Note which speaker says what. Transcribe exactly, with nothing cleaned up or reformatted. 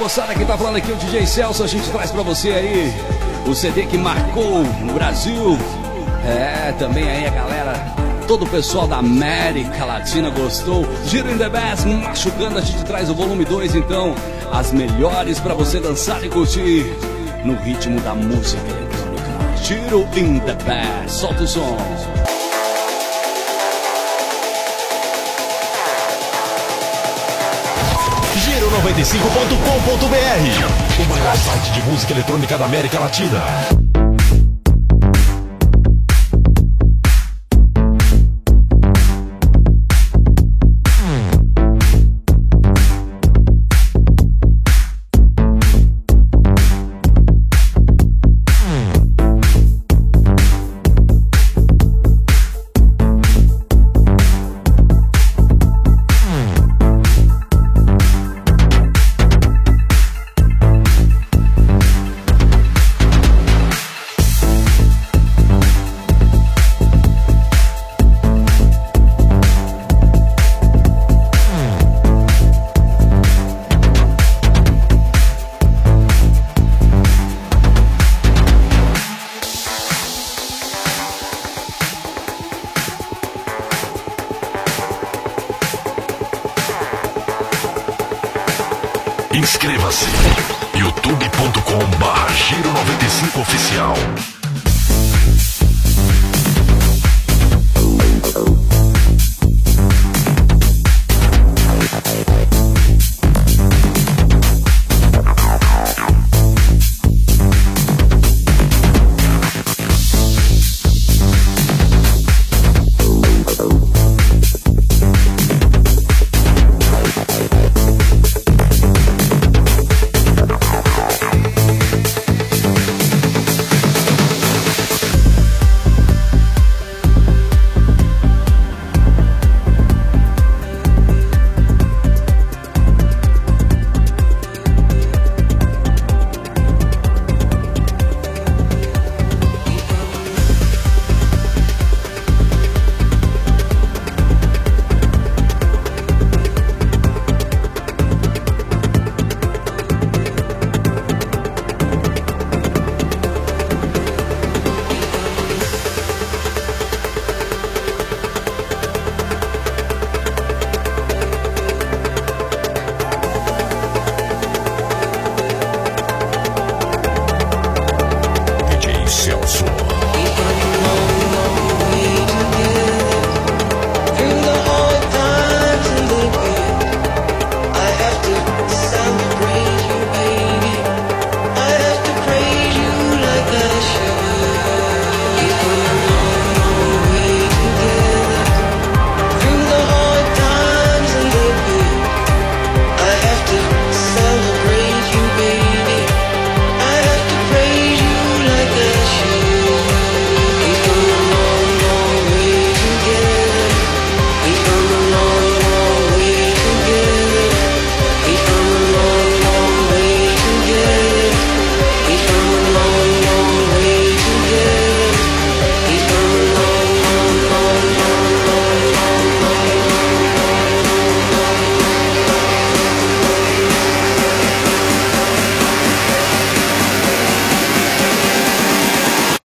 Speaker 1: moçada, quem tá falando aqui é o D J Celso. A gente traz pra você aí o C D que marcou o Brasil. É, também aí a galera, todo o pessoal da América Latina gostou. Giro in the Bass, machucando, a gente traz o volume dois, então as melhores pra você dançar e curtir no ritmo da música eletrônica. Giro in the Bass, solta o som.
Speaker 2: Giro noventa e cinco ponto com ponto br, o maior site de música eletrônica da América Latina. Inscreva-se youtube ponto com barra Giro noventa e cinco oficial.